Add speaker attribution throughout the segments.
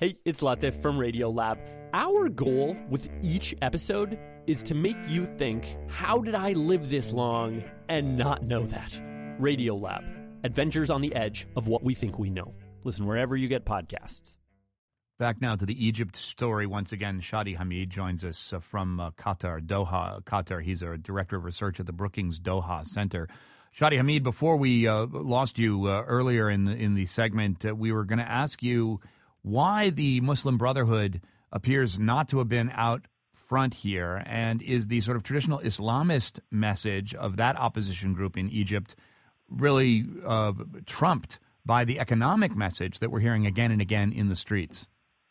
Speaker 1: Hey, it's Latif from Radiolab. Our goal with each episode is to make you think, how did I live this long and not know that? Radiolab, adventures on the edge of what we think we know. Listen wherever you get podcasts.
Speaker 2: Back now to the Egypt story once again. Shadi Hamid joins us from Qatar, Doha, Qatar. He's a director of research at the Brookings Doha Center. Shadi Hamid, before we lost you earlier in the segment, we were going to ask you why the Muslim Brotherhood appears not to have been out front here, and is the sort of traditional Islamist message of that opposition group in Egypt really trumped by the economic message that we're hearing again and again in the streets?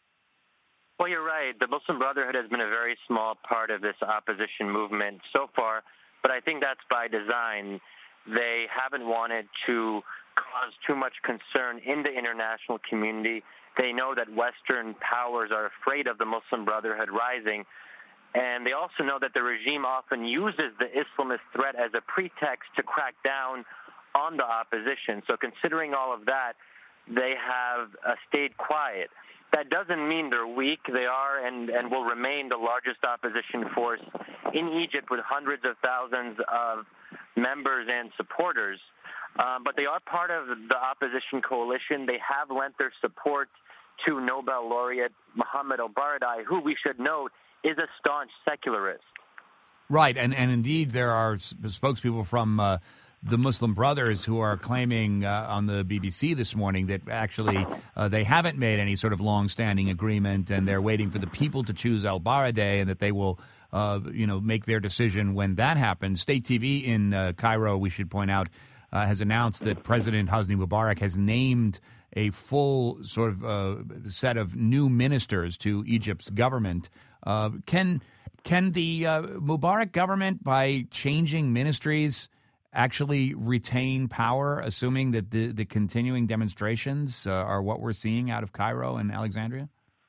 Speaker 3: Well, you're right. The Muslim Brotherhood has been a very small part of this opposition movement so far, but I think that's by design. They haven't wanted to cause too much concern in the international community. They know that Western powers are afraid of the Muslim Brotherhood rising, and they also know that the regime often uses the Islamist threat as a pretext to crack down on the opposition. So considering all of that, they have stayed quiet. That doesn't mean they're weak. They are and will remain the largest opposition force in Egypt with hundreds of thousands of members and supporters. But they are part of the opposition coalition. They have lent their support to Nobel laureate Mohammed El-Baradei, who we should note is a staunch secularist.
Speaker 2: Right, and indeed there are spokespeople from the Muslim Brothers who are claiming on the BBC this morning that actually they haven't made any sort of long-standing agreement, and they're waiting for the people to choose El-Baradei, and that they will make their decision when that happens. State TV in Cairo, we should point out, has announced that President Hosni Mubarak has named a full sort of set of new ministers to Egypt's government. Can the Mubarak government, by changing ministries, actually retain power, assuming that the continuing demonstrations are what we're seeing out of Cairo and Alexandria?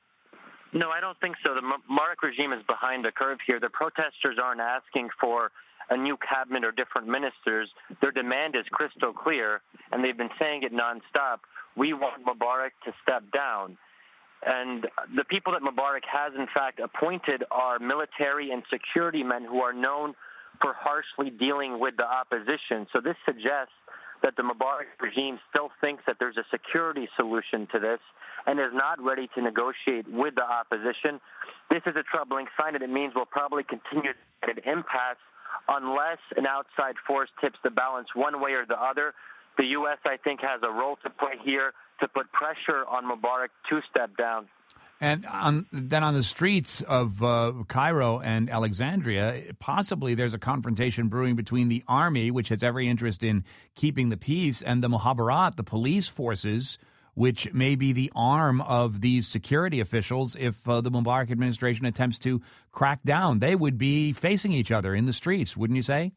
Speaker 3: No, I don't think so. The Mubarak regime is behind the curve here. The protesters aren't asking for a new cabinet or different ministers. Their demand is crystal clear, and they've been saying it nonstop. We want Mubarak to step down. And the people that Mubarak has, in fact, appointed are military and security men who are known for harshly dealing with the opposition. So this suggests that the Mubarak regime still thinks that there's a security solution to this and is not ready to negotiate with the opposition. This is a troubling sign, and it means we'll probably continue at an impasse unless an outside force tips the balance one way or the other. The U.S., I think, has a role to play here to put pressure on Mubarak to step down.
Speaker 2: And then on the streets of Cairo and Alexandria, possibly there's a confrontation brewing between the army, which has every interest in keeping the peace, and the Muhabarat, the police forces, which may be the arm of these security officials if the Mubarak administration attempts to crack down. They would be facing each other in the streets, wouldn't you say?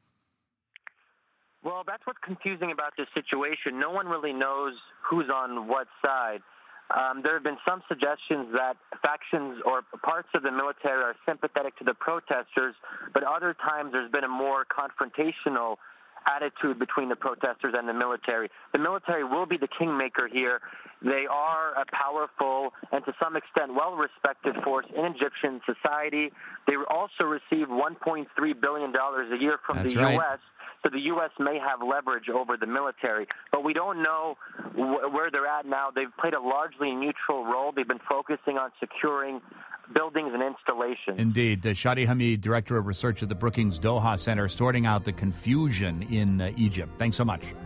Speaker 3: Well, that's what's confusing about this situation. No one really knows who's on what side. There have been some suggestions that factions or parts of the military are sympathetic to the protesters, but other times there's been a more confrontational attitude between the protesters and the military. The military will be the kingmaker here. They are a powerful and to some extent well-respected force in Egyptian society. They also receive $1.3 billion a year from the U.S., so the U.S. may have leverage over the military. But we don't know where they're at now. They've played a largely neutral role. They've been focusing on securing buildings and installations.
Speaker 2: Indeed. Shadi Hamid, Director of Research at the Brookings Doha Center, sorting out the confusion in Egypt. Thanks so much.